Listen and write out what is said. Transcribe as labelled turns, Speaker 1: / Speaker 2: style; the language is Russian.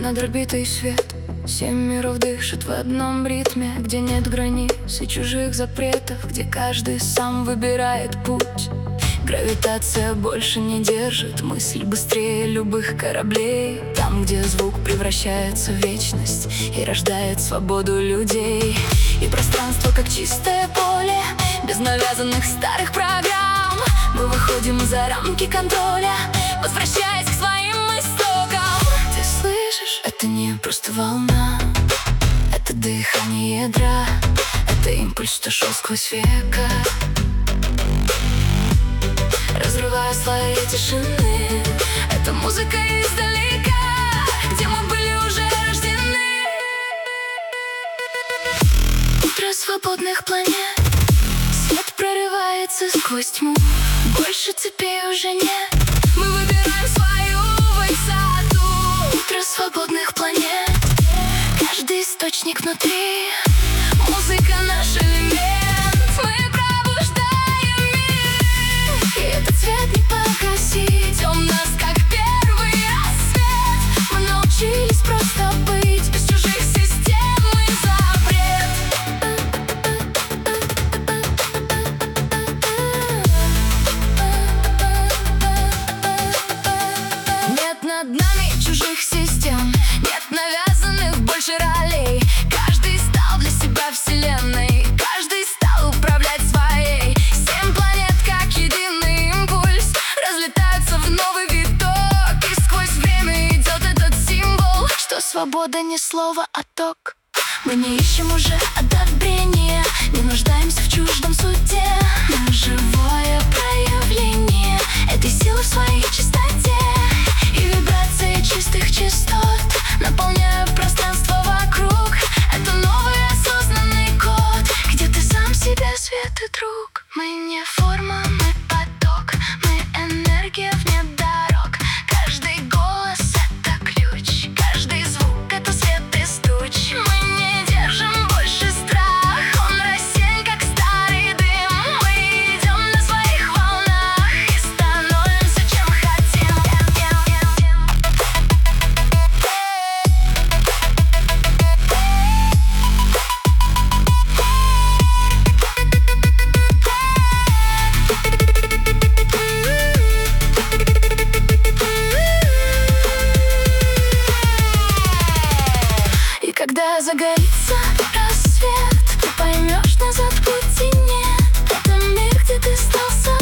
Speaker 1: надорбитый свет. 7 миров дышат в одном ритме, где нет границ и чужих запретов, где каждый сам выбирает путь. Гравитация больше не держит, мысль быстрее любых кораблей. Там, где звук превращается в вечность и рождает свободу людей. И пространство как чистое поле, без навязанных старых программ. Мы выходим за рамки контроля, возвращаясь к своим истокам. Ты слышишь? Это не просто волна, это дыхание ядра, это импульс, что шел сквозь века, разрывая слои тишины. Это музыка издалека, где мы были уже рождены. Утро свободных планет, свет прорывается сквозь тьму. Больше цепей уже нет, мы выбираем свою высоту. Утро свободных планет, каждый источник внутри. Музыка наш элемент, мы пробуждаем мир. И этот цвет не погасить, он нас как первый рассвет. Мы научились просто быть, без чужих систем и запрет. Нет над нами чужих систем, нет навязанных больше ролей. Каждый стал для себя вселенной, каждый стал управлять своей. 7 планет как единый импульс разлетаются в новый виток. И сквозь время идет этот символ, что свобода не слово, а ток. Мы не ищем уже одобрения, не нуждаемся в чуждом суде. Мы живое проявление этой силы в своей чистоте. И вибрации чистых частот наполняют пространство вокруг. Это новый осознанный код, где ты сам себе свет и друг. Мы не форма, мы поток, мы энергия вне дорог. Каждый голос — это ключ, каждый звук — это свет из туч. Мы не держим больше страх, он рассеян, как старый дым. Мы идем на своих волнах и становимся, чем хотим. И когда загорится рассвет, ты поймешь, назад пути нет. Это мир, где ты стал собой.